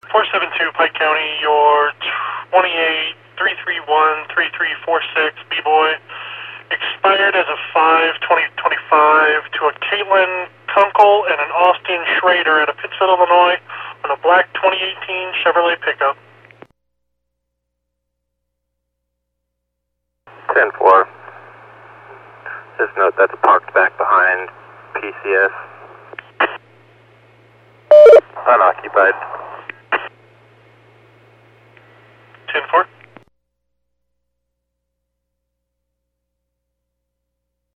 472 Pike County, your 283313346 B-Boy expired as of 5/2025 to a Caitlin Kunkel and an Austin Schrader at a Pittsfield, Illinois on a black 2018 Chevrolet pickup. 10-4. Just note that's parked back behind PCS. Unoccupied.